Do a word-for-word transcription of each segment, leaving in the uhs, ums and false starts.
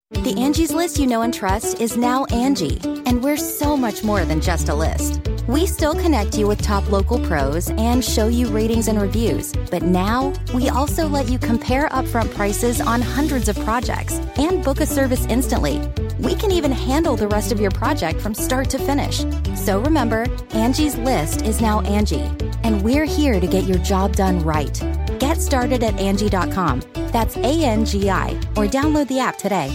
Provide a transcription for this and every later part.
The Angie's List you know and trust is now Angie, and we're so much more than just a list. We still connect you with top local pros and show you ratings and reviews, but now we also let you compare upfront prices on hundreds of projects and book a service instantly. We can even handle the rest of your project from start to finish. So remember, Angie's List is now Angie, and we're here to get your job done right. Get started at Angie dot com. That's A N G I, or download the app today.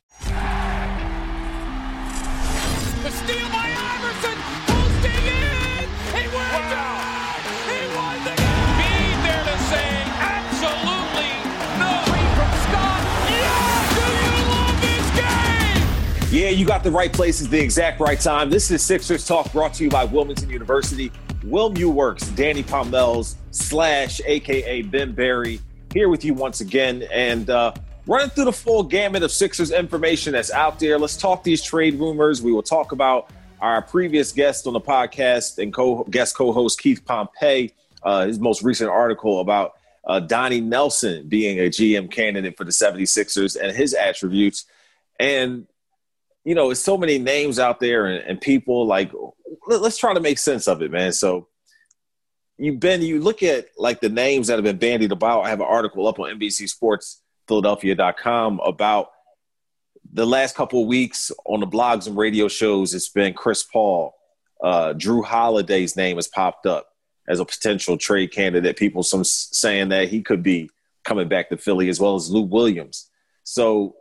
The steal by Iverson, posting in, he wins it! He won the game! Be there to say absolutely no. Three from Scott, yeah! Do you love this game? Yeah, you got the right places, the exact right time. This is Sixers Talk, brought to you by Wilmington University. Wilmu Works, Danny Pommel's slash, a k a. Ben Berry, here with you once again. And uh, running through the full gamut of Sixers information that's out there. Let's talk these trade rumors. We will talk about our previous guest on the podcast and co- guest co-host Keith Pompey, uh, his most recent article about uh, Donnie Nelson being a G M candidate for the seventy-sixers and his attributes. And, you know, it's so many names out there and, and people like, let's try to make sense of it, man. So you've been, you look at like the names that have been bandied about. I have an article up on N B C Sports Philadelphia dot com about the last couple of weeks on the blogs and radio shows. It's been Chris Paul. Uh, Drew Holiday's name has popped up as a potential trade candidate. People some saying that he could be coming back to Philly, as well as Lou Williams. So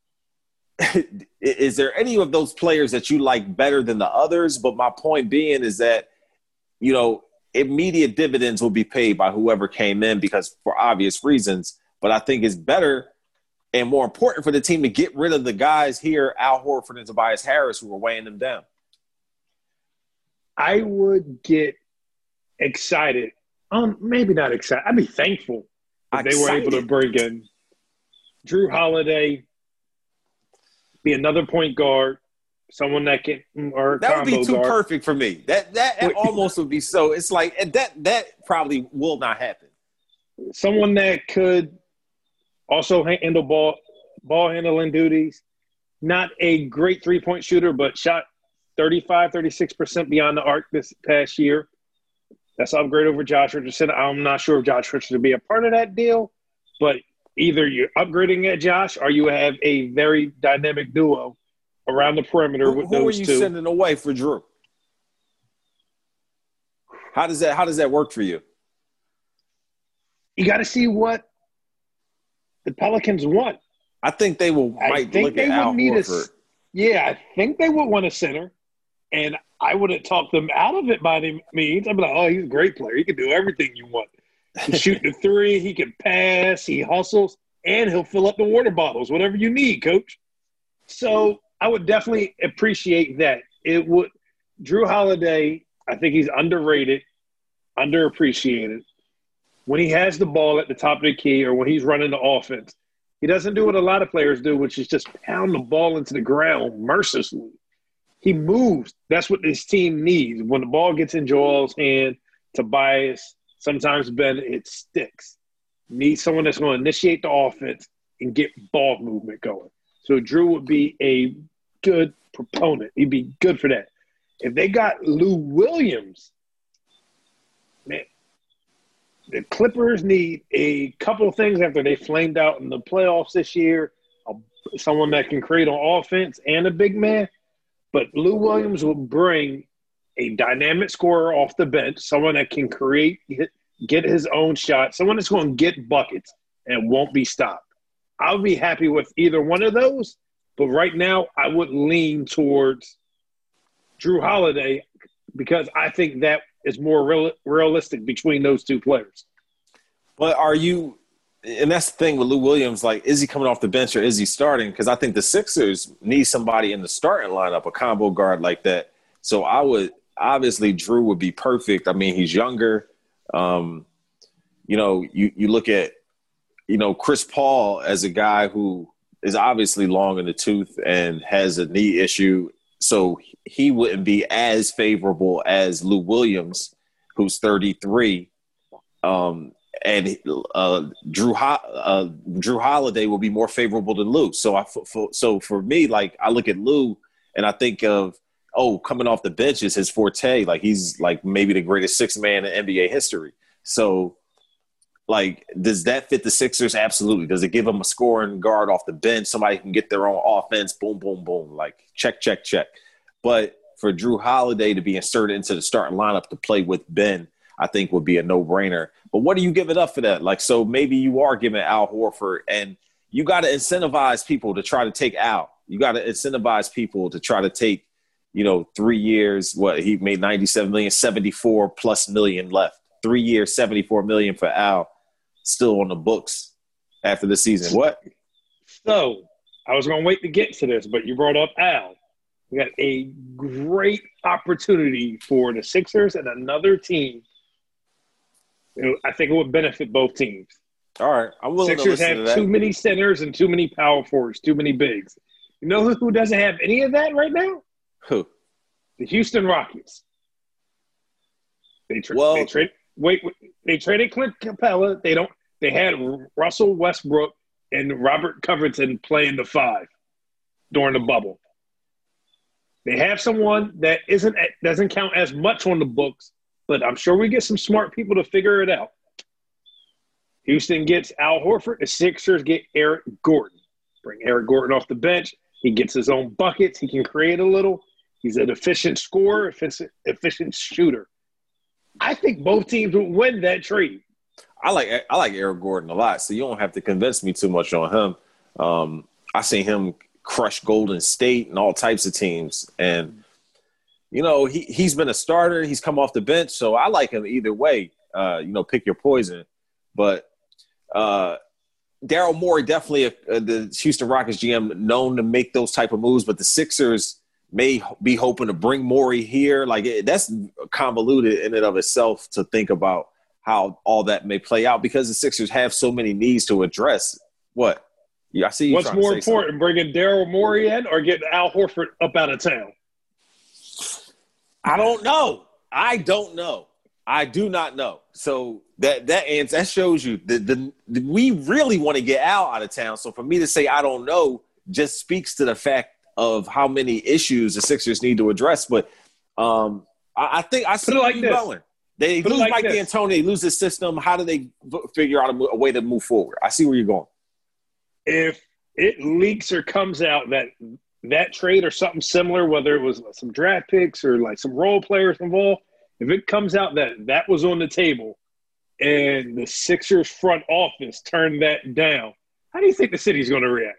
is there any of those players that you like better than the others? But my point being is that, you know, immediate dividends will be paid by whoever came in because for obvious reasons. But I think it's better and more important for the team to get rid of the guys here, Al Horford and Tobias Harris, who are weighing them down. I would get excited. Um, maybe not excited. I'd be thankful if they were able to bring in Drew Holiday, be another point guard, someone that can or that would be too guard. perfect for me. That that, that almost would be so. It's like and that that probably will not happen. Someone that could also handle ball ball handling duties. Not a great three point shooter, but shot thirty-five, thirty-six percent beyond the arc this past year. That's upgrade over Josh Richardson. I'm not sure if Josh Richardson would be a part of that deal, but either you're upgrading at Josh or you have a very dynamic duo around the perimeter who, with who those two. Who are you two. sending away for Drew? How does that How does that work for you? You got to see what the Pelicans want. I think they will I might think look they at would Al need Horford. A, yeah, I think they would want a center, and I wouldn't talk them out of it by any means. I'd be like, oh, he's a great player. He can do everything you want. He can shoot the three. He can pass. He hustles. And he'll fill up the water bottles, whatever you need, coach. So I would definitely appreciate that. It would Drew Holiday, I think he's underrated, underappreciated. When he has the ball at the top of the key or when he's running the offense, he doesn't do what a lot of players do, which is just pound the ball into the ground mercilessly. He moves. That's what this team needs. When the ball gets in Joel's hand, Tobias, sometimes Ben, it sticks. Need someone that's going to initiate the offense and get ball movement going. So Drew would be a good proponent. He'd be good for that. If they got Lou Williams, man, the Clippers need a couple of things after they flamed out in the playoffs this year. Someone that can create on offense and a big man. But Lou Williams will bring a dynamic scorer off the bench, someone that can create – get his own shot, someone that's going to get buckets and won't be stopped. I'll be happy with either one of those, but right now I would lean towards Drew Holiday because I think that is more real, realistic between those two players. But are you – and that's the thing with Lou Williams, like, is he coming off the bench or is he starting? Because I think the Sixers need somebody in the starting lineup, a combo guard like that. So I would – obviously Drew would be perfect. I mean, he's younger. Um, you know, you, you look at, you know, Chris Paul as a guy who is obviously long in the tooth and has a knee issue. So he wouldn't be as favorable as Lou Williams, who's thirty-three. Um, and uh, Drew Ho- uh, Drew Holiday will be more favorable than Lou. So I for, so for me, like I look at Lou and I think of oh, coming off the bench is his forte. Like he's like maybe the greatest six man in N B A history. So like, does that fit the Sixers? Absolutely. Does it give them a scoring guard off the bench? Somebody can get their own offense. Boom, boom, boom. Like check, check, check. But for Drew Holiday to be inserted into the starting lineup to play with Ben, I think would be a no-brainer. But what do you give it up for that? Like, so maybe you are giving Al Horford, and you got to incentivize people to try to take Al. You got to incentivize people to try to take, you know, three years. What he made ninety-seven million, seventy-four plus million left. Three years, seventy-four million for Al, still on the books after the season. What? So I was going to wait to get to this, but you brought up Al. We got a great opportunity for the Sixers and another team. I think it would benefit both teams. All right. I'm willing Sixers to listen have to that. too many centers and too many power forwards, too many bigs. You know who doesn't have any of that right now? Who? The Houston Rockets. They, tra- well, they, tra- wait, wait, they traded Clint Capella. They don't. They had Russell Westbrook and Robert Covington playing the five during the bubble. They have someone that isn't doesn't count as much on the books, but I'm sure we get some smart people to figure it out. Houston gets Al Horford. The Sixers get Eric Gordon. Bring Eric Gordon off the bench. He gets his own buckets. He can create a little. He's an efficient scorer, efficient, efficient shooter. I think both teams would win that trade. I like I like Eric Gordon a lot, so you don't have to convince me too much on him. Um, I seen him crush Golden State and all types of teams, and you know he he's been a starter. He's come off the bench, so I like him either way. Uh, you know, pick your poison. But uh, Daryl Morey definitely a, a, the Houston Rockets G M, known to make those type of moves, but the Sixers may be hoping to bring Morey here. Like it, that's convoluted in and of itself to think about how all that may play out because the Sixers have so many needs to address. What? Yeah, I see you. What's more important, something. Bringing Daryl Morey in or getting Al Horford up out of town? I don't know. I don't know. I do not know. So that that answer that shows you that the, the we really want to get Al out of town. So for me to say I don't know just speaks to the fact of how many issues the Sixers need to address. But um, I, I think I see where like you're going. They Put lose like Mike D'Antoni, they lose the system. How do they figure out a, a way to move forward? I see where you're going. If it leaks or comes out that that trade or something similar, whether it was some draft picks or like some role players involved, if it comes out that that was on the table and the Sixers front office turned that down, how do you think the city's going to react?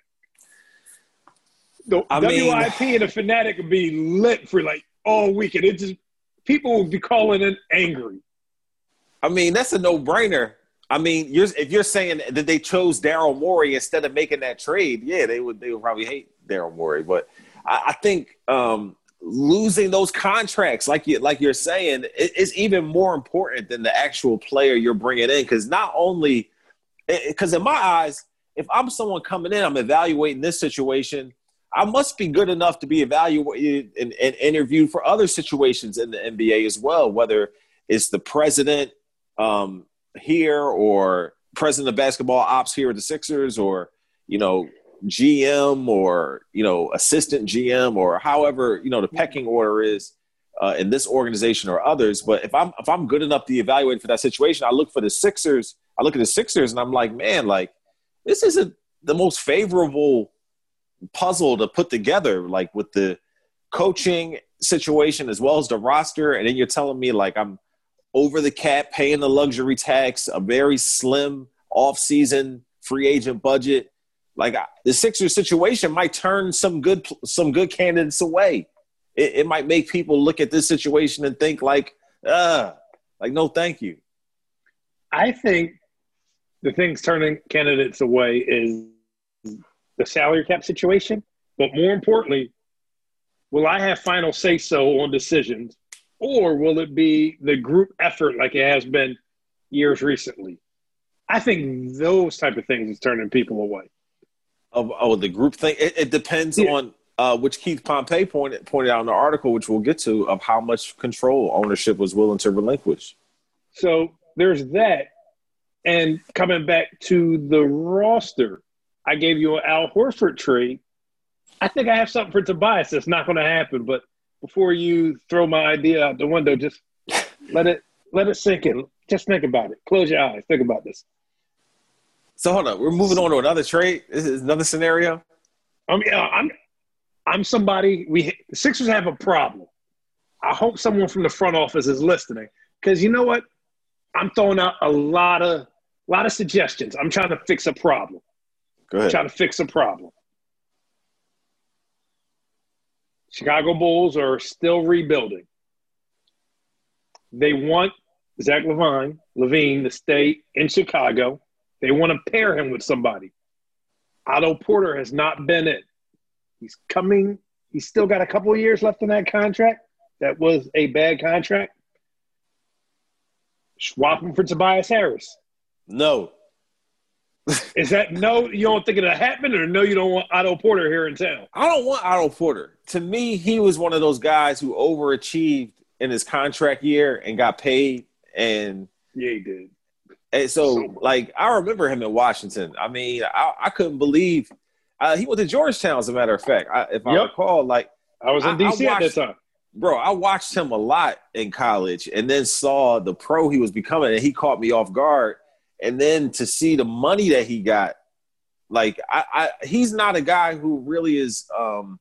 The I W I P mean, and the Fanatic would be lit for like all weekend. It just people would be calling in angry. I mean, that's a no-brainer. I mean, you're, if you're saying that they chose Daryl Morey instead of making that trade, yeah, they would they would probably hate Daryl Morey. But I, I think um, losing those contracts, like you like you're saying, is even more important than the actual player you're bringing in. Because not only, because in my eyes, if I'm someone coming in, I'm evaluating this situation. I must be good enough to be evaluated and, and interviewed for other situations in the N B A as well, whether it's the president um, here or president of basketball ops here at the Sixers or, you know, G M or, you know, assistant G M or however, you know, the pecking order is uh, in this organization or others. But if I'm if I'm good enough to be evaluated for that situation, I look for the Sixers. I look at the Sixers and I'm like, man, like this isn't the most favorable puzzle to put together, like with the coaching situation as well as the roster. And then you're telling me like I'm over the cap, paying the luxury tax, a very slim off-season free agent budget. Like the Sixers situation might turn some good some good candidates away. It, it might make people look at this situation and think like, uh, like no, thank you. I think the things turning candidates away is the salary cap situation, but more importantly, will I have final say-so on decisions, or will it be the group effort like it has been years recently? I think those type of things is turning people away. Oh, oh the group thing. It, it depends yeah. on uh, which Keith Pompey pointed pointed out in the article, which we'll get to, of how much control ownership was willing to relinquish. So there's that. And coming back to the roster, I gave you an Al Horford trade. I think I have something for Tobias that's not going to happen. But before you throw my idea out the window, just let it let it sink in. Just think about it. Close your eyes. Think about this. So hold on, we're moving on to another trade. This is another scenario. I'm I'm I'm somebody. We the Sixers have a problem. I hope someone from the front office is listening, because you know what? I'm throwing out a lot of a lot of suggestions. I'm trying to fix a problem. Go ahead. I'm trying to fix a problem. Chicago Bulls are still rebuilding. They want Zach LaVine, Levine to stay in Chicago. They want to pair him with somebody. Otto Porter has not been it. He's coming. He's still got a couple of years left in that contract. That was a bad contract. Swap him for Tobias Harris. No. Is that no, you don't think it'll happen, or no, you don't want Otto Porter here in town? I don't want Otto Porter. To me, he was one of those guys who overachieved in his contract year and got paid. And yeah, he did. And so, so like, I remember him in Washington. I mean, I, I couldn't believe uh, he went to Georgetown, as a matter of fact. I, if I yep. recall, like, I was in D C at that time. Bro, I watched him a lot in college and then saw the pro he was becoming, and he caught me off guard. And then to see the money that he got, like, I, I he's not a guy who really is um,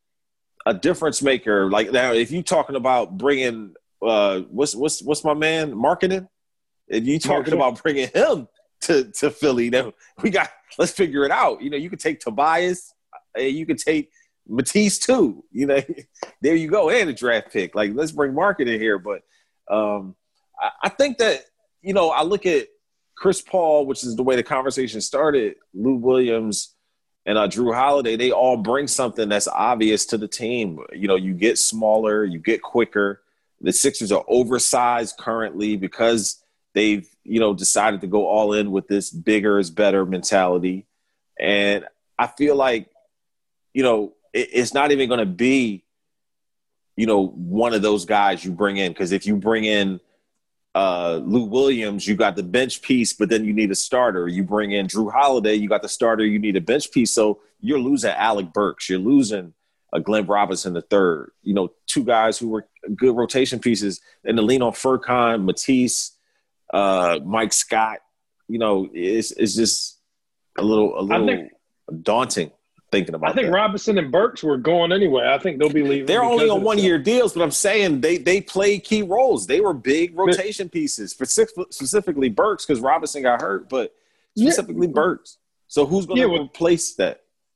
a difference maker. Like, now, if you're talking about bringing uh, – what's what's what's my man, Markkanen? If you talking about bringing him to, to Philly, then we got – let's figure it out. You know, you could take Tobias. You could take Matisse too. You know, there you go. And a draft pick. Like, let's bring Markkanen here. But um, I, I think that, you know, I look at Chris Paul, which is the way the conversation started, Lou Williams and uh, Drew Holiday, they all bring something that's obvious to the team. You know, you get smaller, you get quicker. The Sixers are oversized currently because they've, you know, decided to go all in with this bigger is better mentality. And I feel like, you know, it, it's not even going to be, you know, one of those guys you bring in. Because if you bring in uh, Lou Williams, you got the bench piece, but then you need a starter. You bring in Drew Holiday, you got the starter, you need a bench piece. So you're losing Alec Burks. You're losing a Glenn Robinson the third. You know, two guys who were good rotation pieces. And to lean on Furkan, Matisse, uh, Mike Scott, you know, it's, it's just a little, a little think, daunting thinking about I think that. Robinson and Burks were going anyway. I think they'll be leaving. They're only on one-year deals, but I'm saying they they played key roles. They were big rotation but, pieces, specifically Burks, because Robinson got hurt, but specifically yeah. Burks. So who's going to yeah, well, replace that?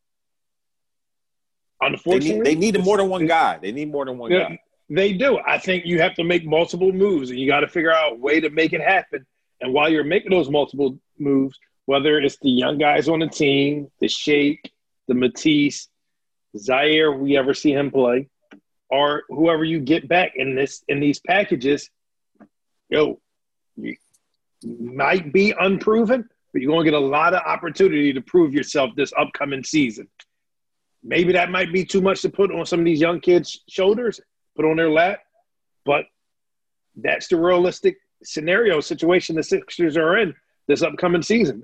Unfortunately, they need, they need more than one guy. They need more than one yeah, guy. They do. I think you have to make multiple moves, and you got to figure out a way to make it happen. And while you're making those multiple moves, whether it's the young guys on the team, the Shake, the Matisse, Zaire, we ever see him play, or whoever you get back in this in these packages, yo, you might be unproven, but you're going to get a lot of opportunity to prove yourself this upcoming season. Maybe that might be too much to put on some of these young kids' shoulders, put on their lap, but that's the realistic scenario situation the Sixers are in this upcoming season.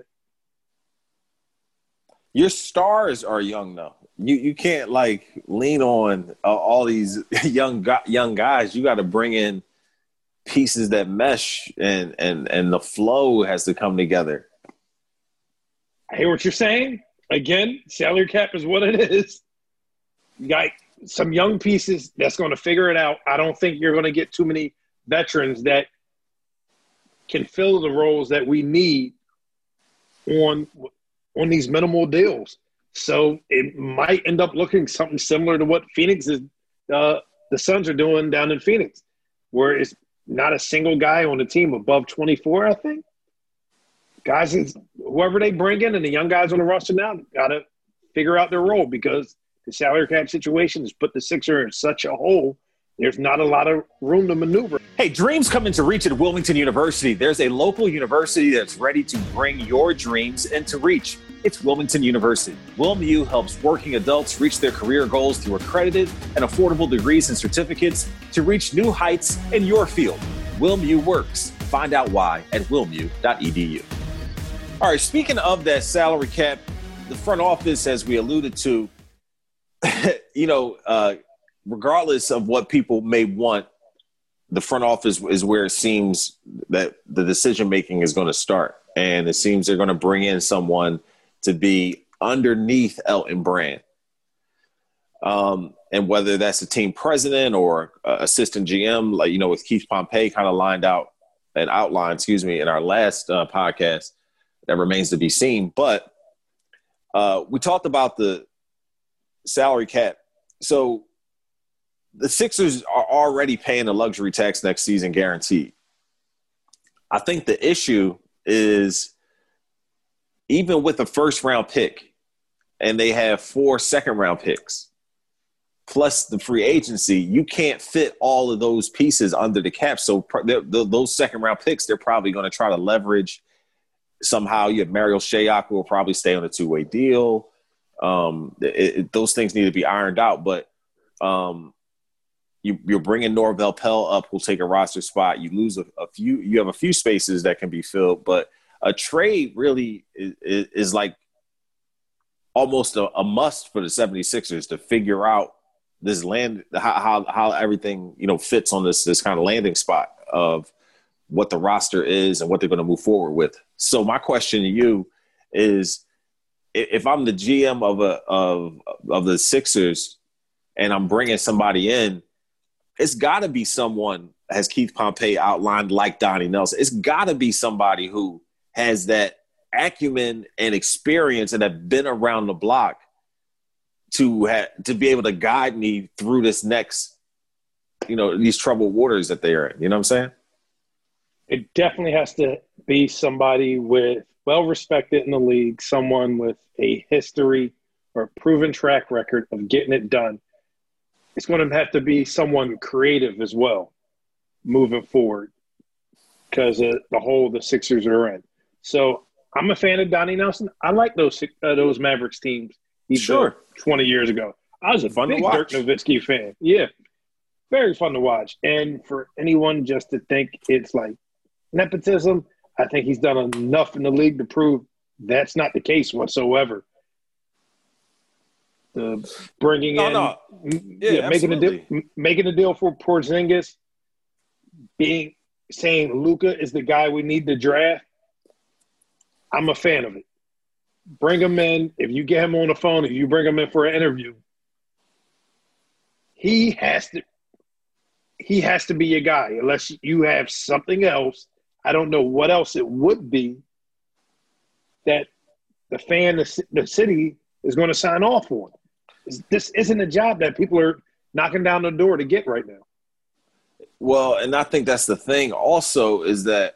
Your stars are young, though. You you can't, like, lean on uh, all these young young guys. You got to bring in pieces that mesh, and, and, and the flow has to come together. I hear what you're saying. Again, salary cap is what it is. You got some young pieces that's going to figure it out. I don't think you're going to get too many veterans that can fill the roles that we need on – on these minimal deals. So it might end up looking something similar to what Phoenix is, uh, the Suns are doing down in Phoenix, where it's not a single guy on the team above twenty-four, I think. Guys, whoever they bring in and the young guys on the roster now got to figure out their role, because the salary cap situation has put the Sixers in such a hole. There's not a lot of room to maneuver. Hey, dreams come into reach at Wilmington University. There's a local university that's ready to bring your dreams into reach. It's Wilmington University. WilmU helps working adults reach their career goals through accredited and affordable degrees and certificates to reach new heights in your field. WilmU works. Find out why at wilmu dot e d u. All right, speaking of that salary cap, the front office, as we alluded to, you know, uh, regardless of what people may want, the front office is where it seems that the decision-making is going to start. And it seems they're going to bring in someone to be underneath Elton Brand. Um, and whether that's a team president or uh, assistant G M, like, you know, with Keith Pompey kind of lined out and outlined, excuse me, in our last uh, podcast, that remains to be seen. But uh, we talked about the salary cap. So the Sixers are already paying the luxury tax next season guaranteed. I think the issue is even with a first round pick and they have four second round picks plus the free agency, you can't fit all of those pieces under the cap. So those second round picks, they're probably going to try to leverage somehow. You have Mario Shayok who will probably stay on a two-way deal. Um, it, it, those things need to be ironed out. But um, you, you're bringing Norvel Pelle up, who'll take a roster spot. You lose a, a few. You have a few spaces that can be filled. But a trade really is, is, is like almost a, a must for the 76ers to figure out this land, how, how how everything, you know, fits on this this kind of landing spot of what the roster is and what they're going to move forward with. So my question to you is, if I'm the G M of a of of the Sixers and I'm bringing somebody in, it's got to be someone, as Keith Pompey outlined, like Donnie Nelson. It's got to be somebody who has that acumen and experience and have been around the block to have, to be able to guide me through this next, you know, these troubled waters that they are in. You know what I'm saying? It definitely has to be somebody with well-respected in the league, someone with a history or a proven track record of getting it done. It's going to have to be someone creative as well moving forward because of the hole the Sixers are in. So I'm a fan of Donnie Nelson. I like those uh, those Mavericks teams he sure. built twenty years ago. I was a fun big Dirk Nowitzki fan. Yeah, very fun to watch. And for anyone just to think it's like nepotism, I think he's done enough in the league to prove that's not the case whatsoever. The bringing no, in, no. Yeah, yeah, making a deal, making a deal for Porzingis, being saying Luka is the guy we need to draft. I'm a fan of it. Bring him in. If you get him on the phone, if you bring him in for an interview, he has to. He has to be your guy. Unless you have something else, I don't know what else it would be that the fan, the city, is going to sign off on. This isn't a job that people are knocking down the door to get right now. Well, and I think that's the thing also is that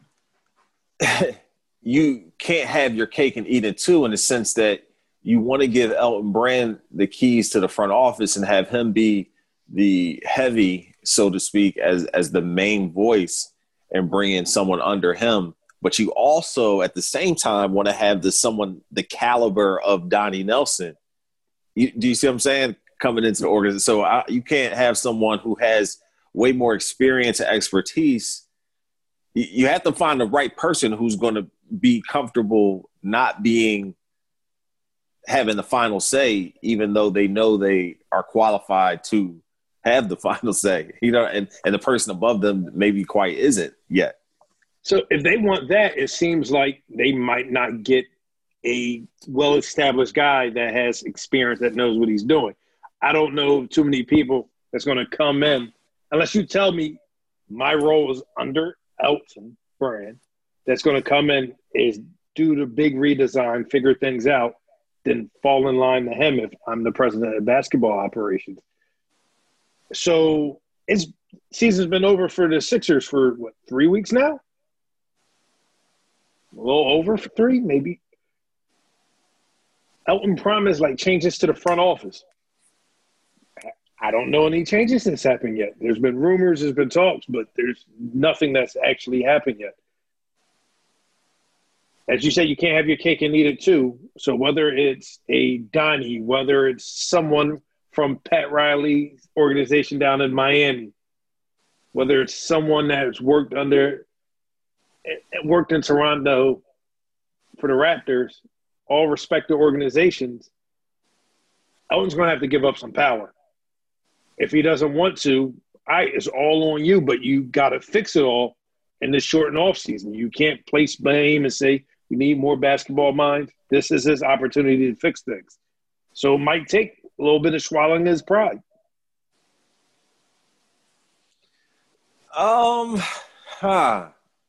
you can't have your cake and eat it too, in the sense that you want to give Elton Brand the keys to the front office and have him be the heavy, so to speak, as, as the main voice and bring in someone under him. But you also, at the same time, want to have the someone the caliber of Donnie Nelson. You, do you see what I'm saying? Coming into the organization. So I, you can't have someone who has way more experience and expertise. You, you have to find the right person who's going to be comfortable not being having the final say, even though they know they are qualified to have the final say. You know, and, and the person above them maybe quite isn't yet. So if they want that, it seems like they might not get a well-established guy that has experience, that knows what he's doing. I don't know too many people that's going to come in, unless you tell me my role is under Elton Brand, that's going to come in, is do the big redesign, figure things out, then fall in line to him if I'm the president of basketball operations. So it's season's been over for the Sixers for, what, three weeks now? A little over for three, maybe. Elton promised like changes to the front office. I don't know any changes that's happened yet. There's been rumors, there's been talks, but there's nothing that's actually happened yet. As you say, you can't have your cake and eat it too. So whether it's a Donnie, whether it's someone from Pat Riley's organization down in Miami, whether it's someone that's worked under – worked in Toronto for the Raptors, all respected organizations, Elton's going to have to give up some power. If he doesn't want to, I, it's all on you, but you got to fix it all in this shortened offseason. You can't place blame and say, we need more basketball minds. This is his opportunity to fix things. So it might take a little bit of swallowing his pride. Um, huh.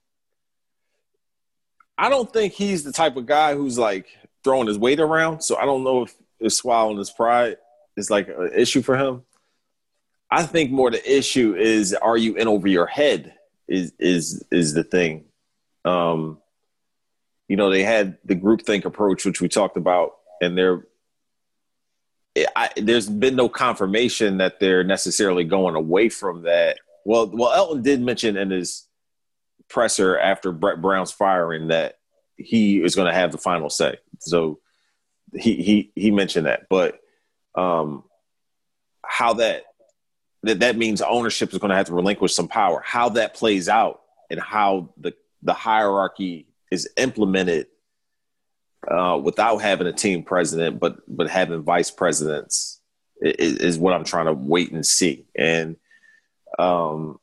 I don't think he's the type of guy who's like throwing his weight around. So I don't know if, if swallowing his pride is like an issue for him. I think more the issue is, are you in over your head is is is the thing. Um, you know, they had the groupthink approach, which we talked about, and there, I, there's been no confirmation that they're necessarily going away from that. Well, well, Elton did mention in his presser after Brett Brown's firing that he is going to have the final say. So he he he mentioned that, but um, how that. That that means ownership is going to have to relinquish some power. How that plays out and how the, the hierarchy is implemented uh, without having a team president, but but having vice presidents is, is what I'm trying to wait and see. And um,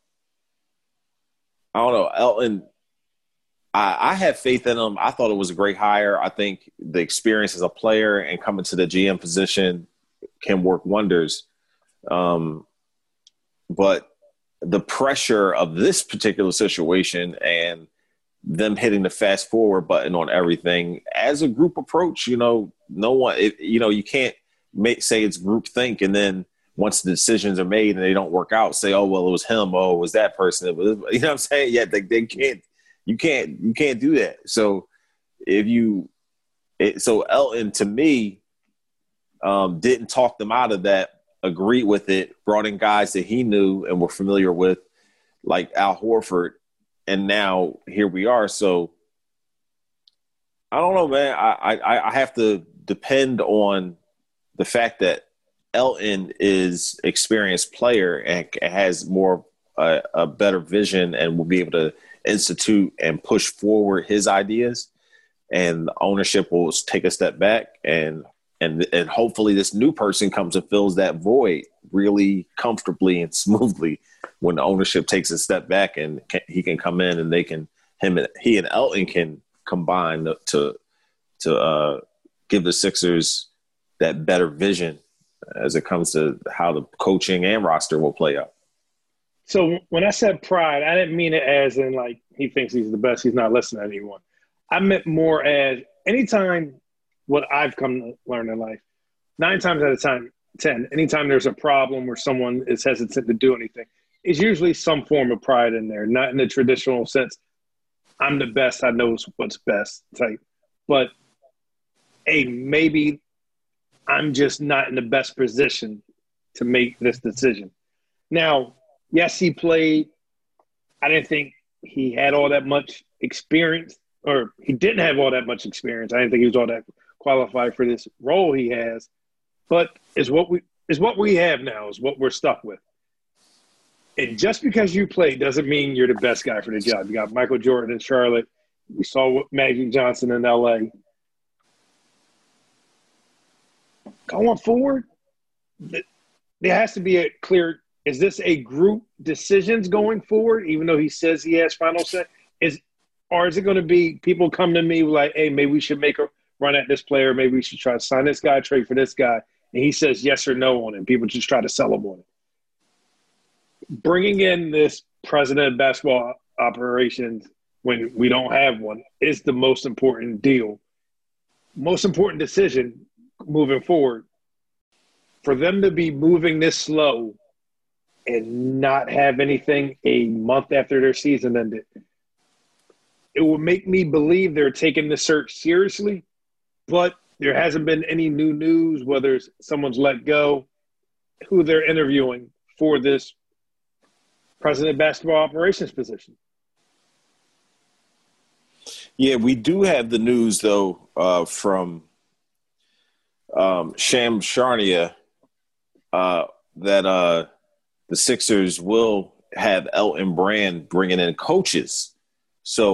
I don't know, Elton. I, I have faith in him. I thought it was a great hire. I think the experience as a player and coming to the G M position can work wonders. Um, But the pressure of this particular situation and them hitting the fast forward button on everything as a group approach, you know, no one, it, you know, you can't make, say it's group think. And then once the decisions are made and they don't work out, say, oh, well, it was him. Oh, it was that person. It was, you know what I'm saying? Yeah. They, they can't, you can't, you can't do that. So if you, it, so Elton to me um, didn't talk them out of that. Agreed with it, brought in guys that he knew and were familiar with, like Al Horford, and now here we are. So I don't know, man. I, I, I have to depend on the fact that Elton is experienced player and has more uh, a better vision and will be able to institute and push forward his ideas, and the ownership will take a step back and. And and hopefully this new person comes and fills that void really comfortably and smoothly when the ownership takes a step back and can, he can come in and they can him and he and Elton can combine to to uh, give the Sixers that better vision as it comes to how the coaching and roster will play out. So when I said pride, I didn't mean it as in like he thinks he's the best, he's not listening to anyone. I meant more as anytime. What I've come to learn in life, nine times out of time, ten, anytime there's a problem where someone is hesitant to do anything, is usually some form of pride in there, not in the traditional sense, I'm the best, I know what's best type. But, hey, maybe I'm just not in the best position to make this decision. Now, yes, he played. I didn't think he had all that much experience, or he didn't have all that much experience. I didn't think he was all that qualified for this role he has, but is what we is what we have now, is what we're stuck with. And just because you play doesn't mean you're the best guy for the job. You got Michael Jordan in Charlotte. We saw Magic Johnson in L A. Going forward, there has to be a clear, is this a group decisions going forward, even though he says he has final say? Is or is it going to be people come to me like, hey, maybe we should make a run at this player, maybe we should try to sign this guy, trade for this guy, and he says yes or no on it. People just try to sell him on it. Bringing in this president of basketball operations when we don't have one is the most important deal, most important decision moving forward. For them to be moving this slow and not have anything a month after their season ended, it will make me believe they're taking the search seriously. But there hasn't been any new news, whether someone's let go, who they're interviewing for this president of basketball operations position. Yeah, we do have the news, though, uh, from um, Shams Charania uh, that uh, the Sixers will have Elton Brand bringing in coaches. So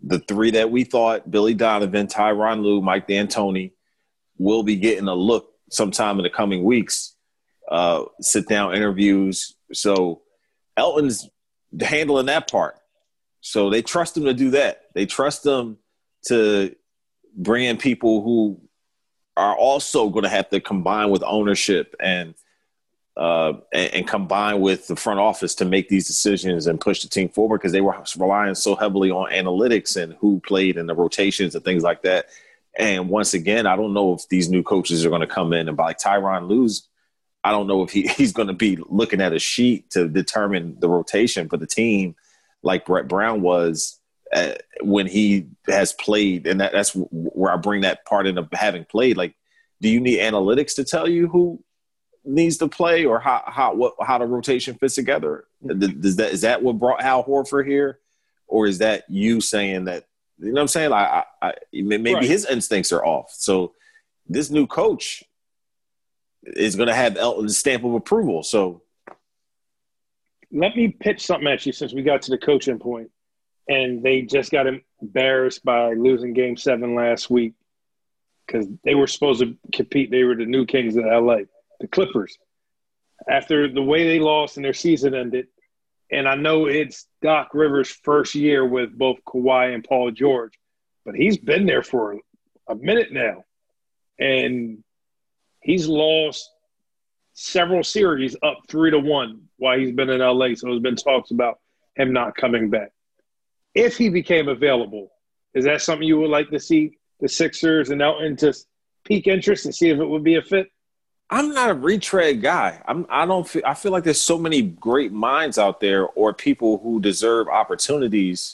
the three that we thought, Billy Donovan, Tyronn Lue, Mike D'Antoni, will be getting a look sometime in the coming weeks, uh, sit-down interviews. So Elton's handling that part. So they trust him to do that. They trust him to bring in people who are also going to have to combine with ownership and, uh, and and combine with the front office to make these decisions and push the team forward, because they were relying so heavily on analytics and who played and the rotations and things like that. And once again, I don't know if these new coaches are going to come in and by like Tyronn Lue's, I don't know if he, he's going to be looking at a sheet to determine the rotation for the team like Brett Brown was uh, when he has played. And that, that's where I bring that part in of having played. Like, do you need analytics to tell you who needs to play or how how what how the rotation fits together? Does that is that what brought Hal Horford here, or is that you saying that, you know what I'm saying? Like, I, I, maybe right. His instincts are off. So this new coach is going to have Elton's stamp of approval. So let me pitch something at you since we got to the coaching point, and they just got embarrassed by losing Game Seven last week because they were supposed to compete. They were the new kings of L A, the Clippers. After the way they lost and their season ended, and I know it's Doc Rivers' first year with both Kawhi and Paul George, but he's been there for a minute now, and he's lost several series up three to one while he's been in L A. So there's been talks about him not coming back. If he became available, is that something you would like to see the Sixers and Elton just peak interest and see if it would be a fit? I'm not a retread guy. I'm. I don't. Feel, I feel like there's so many great minds out there, or people who deserve opportunities.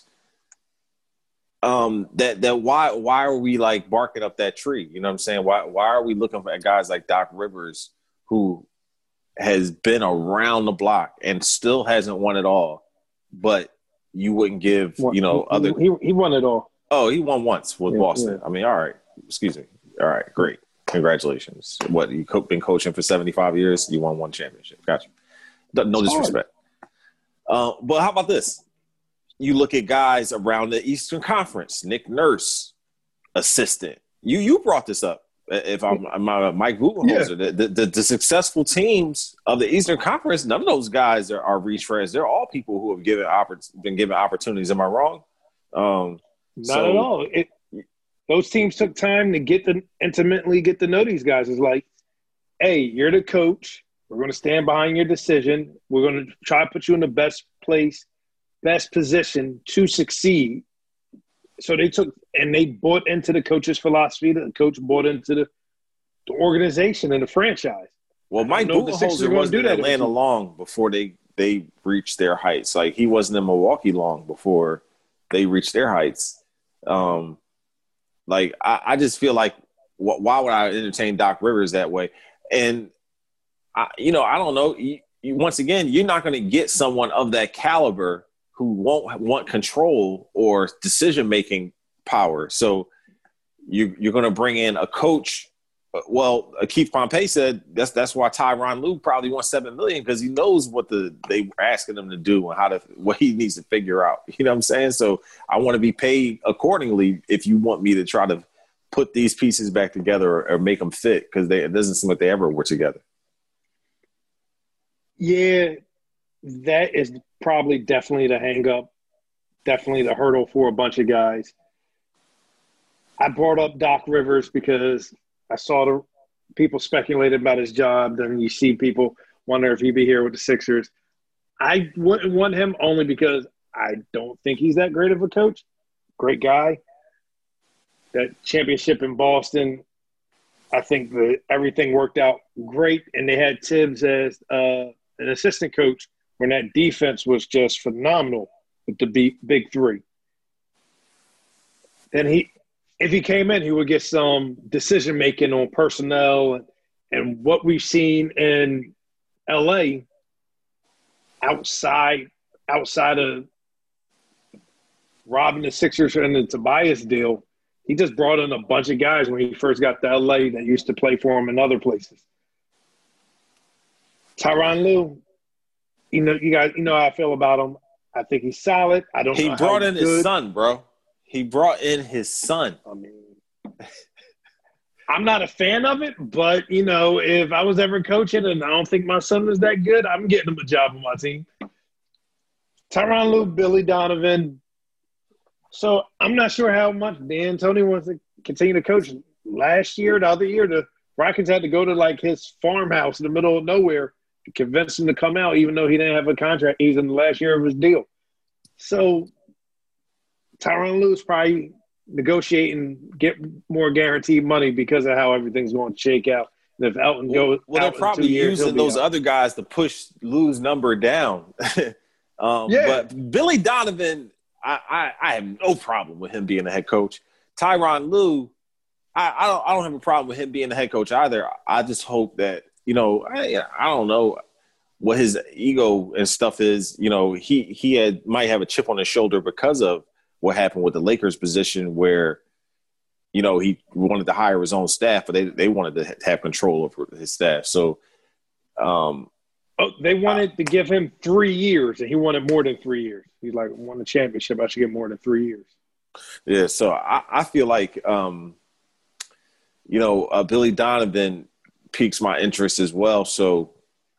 Um, that that why why are we like barking up that tree? You know what I'm saying? Why why are we looking for guys like Doc Rivers, who has been around the block and still hasn't won it all, but you wouldn't give, you know, he, other he, he won it all. Oh, he won once with yeah, Boston. Yeah. I mean, all right. Excuse me. All right, great. Congratulations. What, you co- been coaching for seventy-five years? You won one championship. Gotcha. No disrespect. Uh, but how about this? You look at guys around the Eastern Conference. Nick Nurse, assistant. You you brought this up. If I'm, I'm uh, Mike Budenholzer, yeah. the, the the successful teams of the Eastern Conference, none of those guys are, are retreads. They're all people who have given oppor- been given opportunities. Am I wrong? Um, Not so, at all. It, those teams took time to get to intimately get to know these guys. It's like, hey, you're the coach. We're going to stand behind your decision. We're going to try to put you in the best place, best position to succeed. So they took and they bought into the coach's philosophy. The coach bought into the, the organization and the franchise. Well, Mike Budenholzer wasn't in Atlanta long before they, they reached their heights. Like, he wasn't in Milwaukee long before they reached their heights. Um, like, I, I just feel like, wh- why would I entertain Doc Rivers that way? And, I, you know, I don't know. You, you, once again, you're not going to get someone of that caliber who won't want control or decision-making power. So you, you're going to bring in a coach. Well, Keith Pompey said that's that's why Tyronn Lue probably wants seven million, because he knows what the they were asking him to do and how to what he needs to figure out. You know what I'm saying? So I want to be paid accordingly if you want me to try to put these pieces back together or, or make them fit, because they it doesn't seem like they ever were together. Yeah, that is probably definitely the hang up, definitely the hurdle for a bunch of guys. I brought up Doc Rivers because I saw the people speculated about his job. Then you see people wonder if he'd be here with the Sixers. I wouldn't want him only because I don't think he's that great of a coach. Great guy. That championship in Boston, I think that everything worked out great. And they had Tibbs as uh, an assistant coach when that defense was just phenomenal with the big, big three. Then he – if he came in, he would get some decision-making on personnel and, and what we've seen in L A outside outside of robbing the Sixers and the Tobias deal. He just brought in a bunch of guys when he first got to L A that used to play for him in other places. Tyronn Lue, you know, you guys, you know how I feel about him. I think he's solid. I don't. He know brought how in good. his son, bro. He brought in his son. I mean, I'm not a fan of it, but, you know, if I was ever coaching and I don't think my son is that good, I'm getting him a job on my team. Tyronn Lue, Billy Donovan. So I'm not sure how much D'Antoni wants to continue to coach. Last year, the other year, the Rockets had to go to, like, his farmhouse in the middle of nowhere to convince him to come out, even though he didn't have a contract. He's in the last year of his deal. So Tyronn Lue's probably negotiating, get more guaranteed money because of how everything's going to shake out. And if Elton goes – Well, they're probably years, using those out. other guys to push Lue's number down. um, yeah. But Billy Donovan, I, I, I have no problem with him being the head coach. Tyronn Lue, I, I don't I don't have a problem with him being the head coach either. I just hope that, you know, I, I don't know what his ego and stuff is. You know, he he had might have a chip on his shoulder because of what happened with the Lakers position where, you know, he wanted to hire his own staff, but they, they wanted to have control over his staff. So um, oh, they wanted I, to give him three years, and he wanted more than three years. He's like, won the championship, I should get more than three years. Yeah, so I, I feel like, um, you know, uh, Billy Donovan piques my interest as well. So,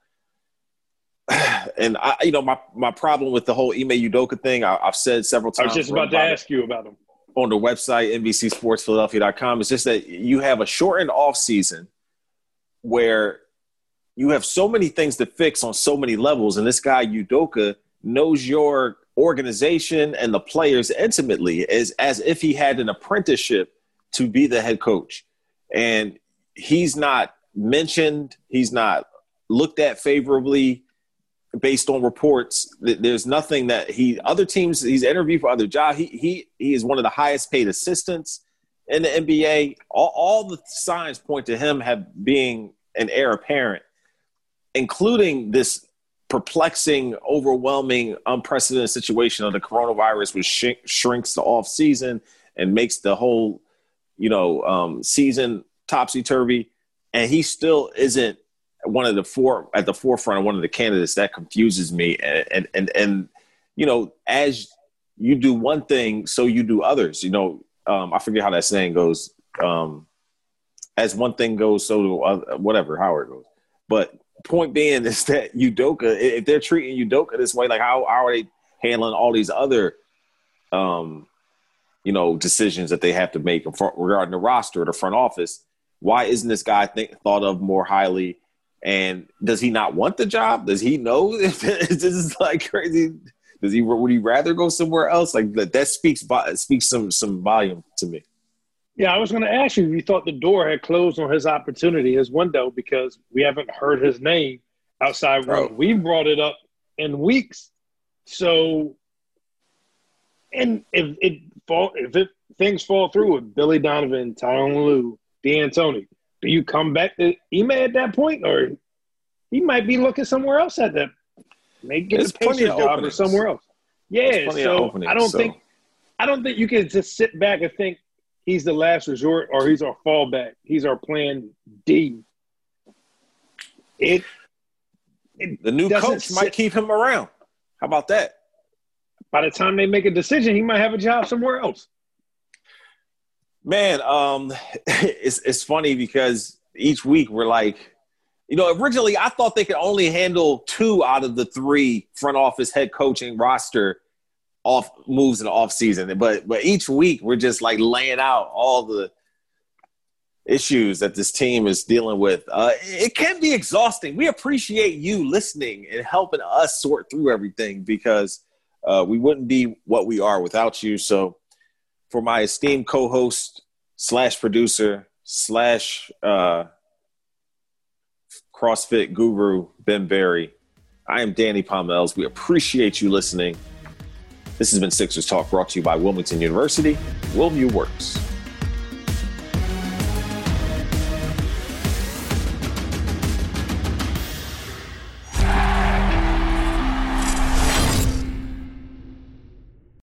and I, you know, my, my problem with the whole Ime Udoka thing, I, I've said several times. I was just about to ask you about him. On the website, N B C Sports Philadelphia dot com. It's just that you have a shortened off season where you have so many things to fix on so many levels. And this guy, Udoka, knows your organization and the players intimately as, as if he had an apprenticeship to be the head coach. And he's not mentioned. He's not looked at favorably based on reports. There's nothing that he – other teams, he's interviewed for other jobs. He he he is one of the highest paid assistants in the N B A. All, all the signs point to him have being an heir apparent, including this perplexing, overwhelming, unprecedented situation of the coronavirus, which sh- shrinks the off season and makes the whole, you know, um, season topsy-turvy. And he still isn't one of the four at the forefront of one of the candidates. That confuses me. And, and, and, and, you know, as you do one thing, so you do others, you know, um, I forget how that saying goes. Um, as one thing goes, so do other, whatever, how it goes. But point being is that Udoka, if they're treating Udoka this way, like how, how are they handling all these other, um, you know, decisions that they have to make regarding the roster or the front office? Why isn't this guy think, thought of more highly? And does he not want the job? Does he know if this is like crazy? Does he would he rather go somewhere else? Like that, that speaks speaks some some volume to me. Yeah, I was going to ask you if you thought the door had closed on his opportunity, his window, because we haven't heard his name outside. Bro. We brought it up in weeks. So, and if it fall, if it things fall through with Billy Donovan, Tyronn Lue, D'Antoni, do you come back to Ime at that point, or he might be looking somewhere else at that? Make get a Pacers job or somewhere else. Yeah, so I don't so. think I don't think you can just sit back and think he's the last resort or he's our fallback. He's our plan D. It, it the new coach sit. might keep him around. How about that? By the time they make a decision, he might have a job somewhere else. Man, um, it's it's funny because each week we're like, you know, originally I thought they could only handle two out of the three front office head coaching roster off moves in the off season. But but each week we're just like laying out all the issues that this team is dealing with. Uh, it can be exhausting. We appreciate you listening and helping us sort through everything because uh, we wouldn't be what we are without you. So for my esteemed co-host slash producer slash uh, CrossFit guru, Ben Berry, I am Danny Pommells. We appreciate you listening. This has been Sixers Talk, brought to you by Wilmington University. Wilmue Works.